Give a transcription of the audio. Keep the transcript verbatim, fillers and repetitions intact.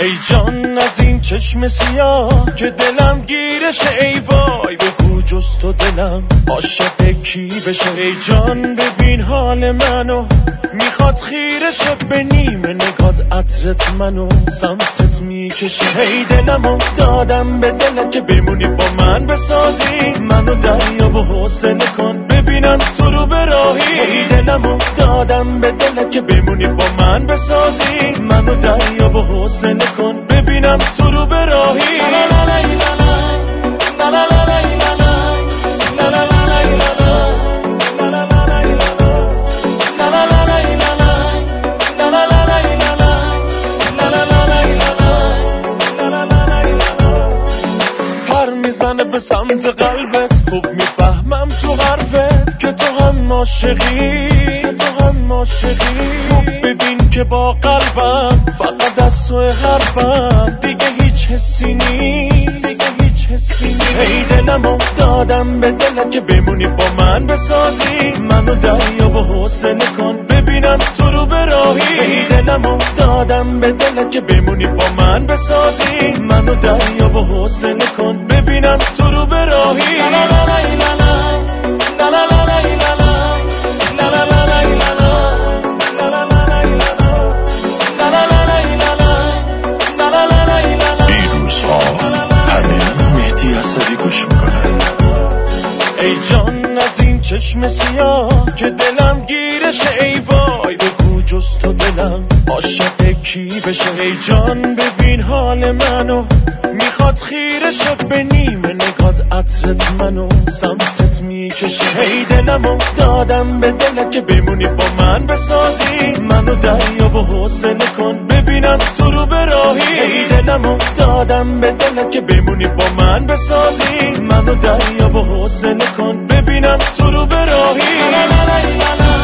ای جان از این چشم سیاه که دلم گیرشه، ای وای بگو جز تو دلم عاشق کی بشه. ای جان ببین حال منو میخواد خیرشه، به نیمه نگات عطرت منو سمتت میکشه. ای دلمو دادم به دلت که بمونی با من بسازی، منو دریا و حوصله کن ببینم تو رو به راهی. ای دلمو دادم به دلت که بمونی با من بسازی، منو دریا و حوصله کن ببینم تو رو به راهی. به سمت قلبت خوب میفهمم تو حرفت که تو هم عاشقی، تو هم عاشقی. خوب ببین که با قلبم فقط از تو حرفم، دیگه هیچ حسی نیست، دیگه هیچ حسی نیست. ای دلمو دادم به دلت که بمونی با من بسازی، منو دریا و حوصله کن ببینم تو رو به راهی. ای دلمو دادم به دلت که بمونی با من بسازی، منو دریا و حوصله کن ببینم تو رو به راهی. ای جان از این چشم سیاه که دلم گیرشه، ای وای بگو جز تو دلم عاشق کی بشه. ای جان ببین حال منو میخواد خیرشه، به نیمه نگات عطرت منو سمتت میکشه. ای دلمو دادم به دلت که بمونی با من بسازی، منو دریا و حوصله کن ببینم تو رو به راهی. ای دلمو دادم به دلت که بمونی با من بسازی، منو دریا و حوصله کن ببینم تو رو به راهی.